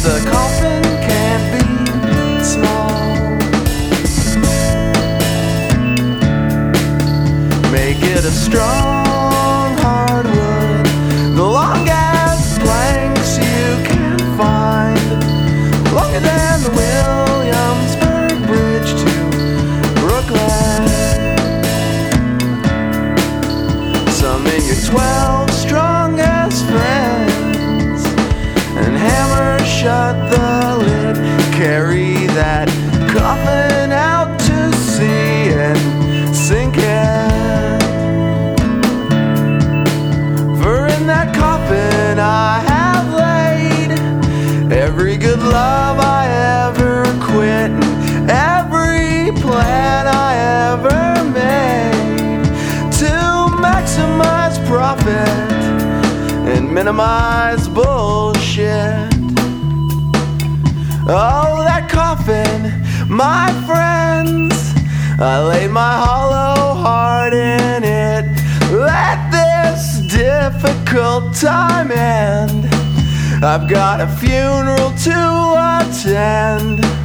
the coffin can't be small. Make it a strong hardwood, the longest planks you can find, longer than the Williamsburg Bridge to Brooklyn. Summon your 12 strongest friends and hammer shut the lid. Carry that coffin out to sea and sink it. For in that coffin I have laid every good love I ever quit, and every plan I ever made to maximize profit and minimize bullshit. Oh, that coffin, my friends, I lay my hollow heart in it. Let this difficult time end. I've got a funeral to attend.